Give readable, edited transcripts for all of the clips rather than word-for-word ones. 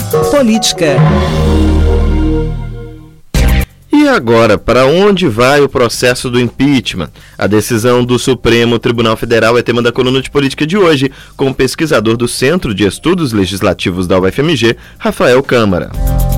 Política. E agora, para onde vai o processo do impeachment? A decisão do Supremo Tribunal Federal é tema da coluna de política de hoje, com o pesquisador do Centro de Estudos Legislativos da UFMG, Rafael Câmara.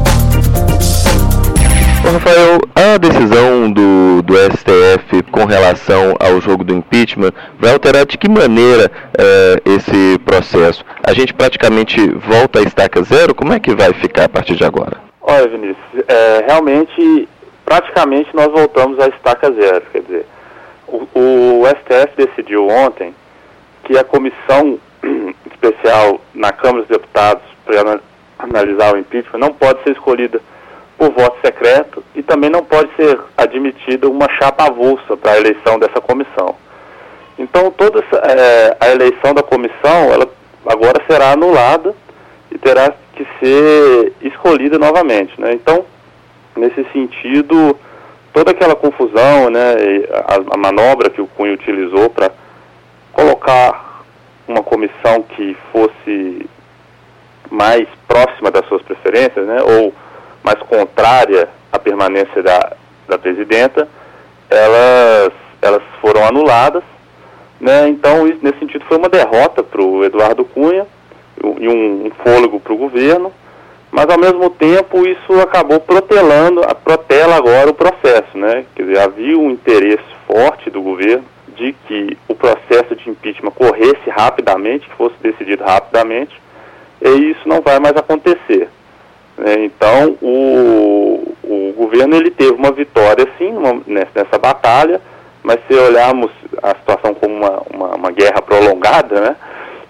Rafael, a decisão do STF com relação ao jogo do impeachment vai alterar de que maneira esse processo? A gente praticamente volta à estaca zero? Como é que vai ficar a partir de agora? Olha, Vinícius, realmente, praticamente nós voltamos à estaca zero. Quer dizer, o STF decidiu ontem que a comissão especial na Câmara dos Deputados para analisar o impeachment não pode ser escolhida por voto secreto e também não pode ser admitida uma chapa avulsa para a eleição dessa comissão. Então, toda a eleição da comissão, ela agora será anulada e terá que ser escolhida novamente, né? Então, nesse sentido, toda aquela confusão, né, a manobra que o Cunha utilizou para colocar uma comissão que fosse mais próxima das suas preferências, né, ou mais contrária à permanência da presidenta, elas foram anuladas, né? Então, isso, nesse sentido, foi uma derrota para o Eduardo Cunha e um fôlego para o governo, mas, ao mesmo tempo, isso acabou protela agora o processo, né? Quer dizer, havia um interesse forte do governo de que o processo de impeachment corresse rapidamente, que fosse decidido rapidamente, e isso não vai mais acontecer. Então, o governo ele teve uma vitória, sim, nessa batalha, mas se olharmos a situação como uma guerra prolongada, né,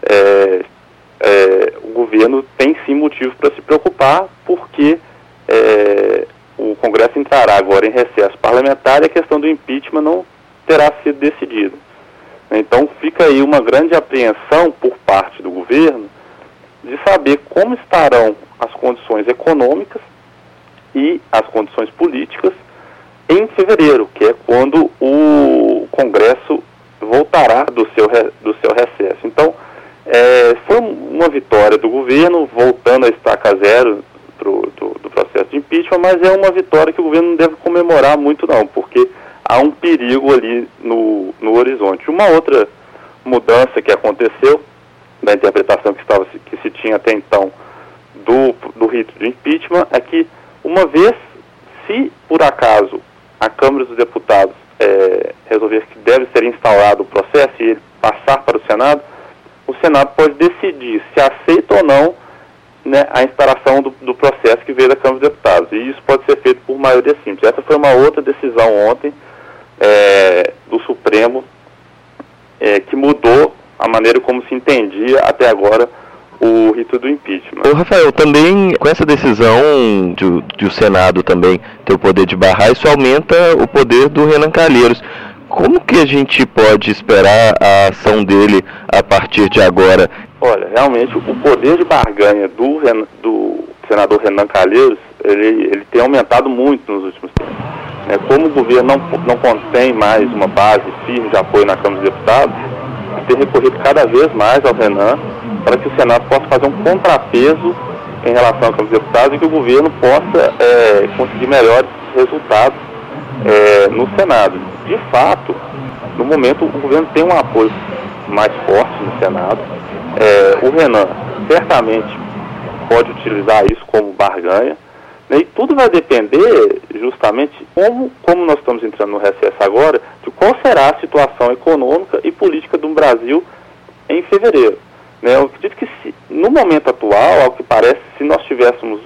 o governo tem, sim, motivo para se preocupar, porque o Congresso entrará agora em recesso parlamentar e a questão do impeachment não terá sido decidida. Então, fica aí uma grande apreensão por parte do governo de saber como estarão as condições econômicas e as condições políticas em fevereiro, que é quando o Congresso voltará do seu recesso. Então, foi uma vitória do governo, voltando à estaca zero do processo de impeachment, mas é uma vitória que o governo não deve comemorar muito não, porque há um perigo ali no horizonte. Uma outra mudança que aconteceu da interpretação que se tinha até então do rito de impeachment é que, uma vez, se por acaso a Câmara dos Deputados resolver que deve ser instaurado o processo e ele passar para o Senado pode decidir se aceita ou não, né, a instauração do processo que veio da Câmara dos Deputados. E isso pode ser feito por maioria simples. Essa foi uma outra decisão ontem do Supremo que mudou a maneira como se entendia até agora o rito do impeachment. Ô Rafael, também com essa decisão de o Senado também ter o poder de barrar, isso aumenta o poder do Renan Calheiros. Como que a gente pode esperar a ação dele a partir de agora? Olha, realmente o poder de barganha do senador Renan Calheiros, ele tem aumentado muito nos últimos tempos. Como o governo não contém mais uma base firme de apoio na Câmara dos Deputados, tem recorrido cada vez mais ao Renan para que o Senado possa fazer um contrapeso em relação à Câmara dos Deputados e que o governo possa conseguir melhores resultados no Senado. De fato, no momento, o governo tem um apoio mais forte no Senado. O Renan certamente pode utilizar isso como barganha, né, e tudo vai depender justamente como nós estamos entrando no recesso agora, de qual será a situação econômica e política do Brasil em fevereiro. Né? Eu acredito que no momento atual, ao que parece, se nós tivéssemos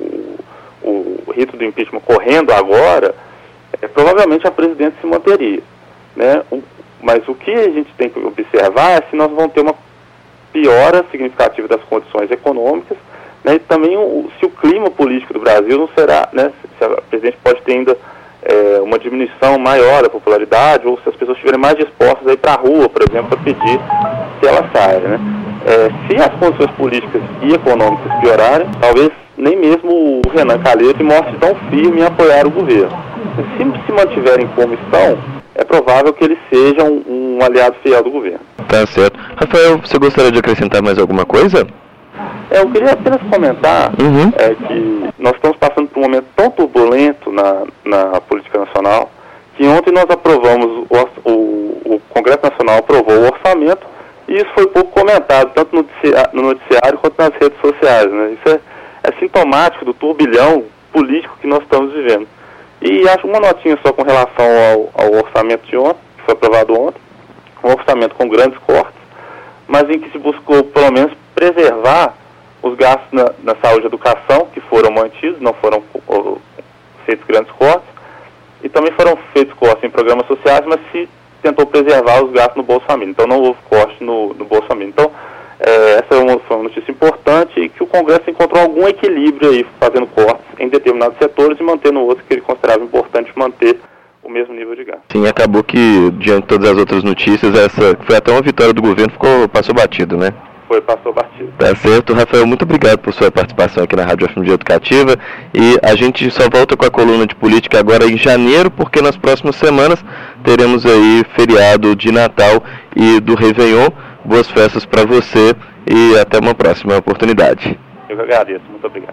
o rito do impeachment correndo agora, provavelmente a presidente se manteria. Né? Mas o que a gente tem que observar é se nós vamos ter uma piora significativa das condições econômicas, né? E também se o clima político do Brasil não será, né? Se a presidente pode ter ainda uma diminuição maior da popularidade, ou se as pessoas estiverem mais dispostas a ir para a rua, por exemplo, para pedir que ela saia. Né? Se as condições políticas e econômicas piorarem, talvez nem mesmo o Renan Calheiros se mostre tão firme em apoiar o governo. Se mantiverem como estão, é provável que eles sejam um aliado fiel do governo. Tá certo. Rafael, você gostaria de acrescentar mais alguma coisa? Eu queria apenas comentar que nós estamos passando por um momento tão turbulento na política nacional, que ontem nós aprovamos, o Congresso Nacional aprovou o orçamento, e isso foi pouco comentado, tanto no noticiário quanto nas redes sociais, né? Isso é sintomático do turbilhão político que nós estamos vivendo. E acho uma notinha só com relação ao orçamento de ontem, que foi aprovado ontem, um orçamento com grandes cortes, mas em que se buscou, pelo menos, preservar os gastos na saúde e educação, que foram mantidos, não foram feitos grandes cortes, e também foram feitos cortes em programas sociais, mas se tentou preservar os gastos no Bolsa Família. Então não houve corte no Bolsa Família. Então, essa foi uma notícia importante, e que o Congresso encontrou algum equilíbrio aí, fazendo cortes em determinados setores e mantendo outros que ele considerava importante manter o mesmo nível de gasto. Sim, acabou que, diante de todas as outras notícias, essa foi até uma vitória do governo, passou batido, né? Passou batido. Tá certo, Rafael, muito obrigado por sua participação aqui na Rádio FMG Educativa, e a gente só volta com a coluna de política agora em janeiro, porque nas próximas semanas teremos aí feriado de Natal e do Réveillon. Boas festas para você e até uma próxima oportunidade. Eu que agradeço, muito obrigado.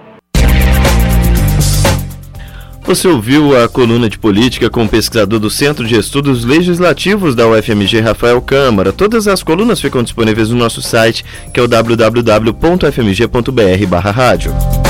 Você ouviu a coluna de política com o pesquisador do Centro de Estudos Legislativos da UFMG, Rafael Câmara. Todas as colunas ficam disponíveis no nosso site, que é o www.fmg.br/rádio.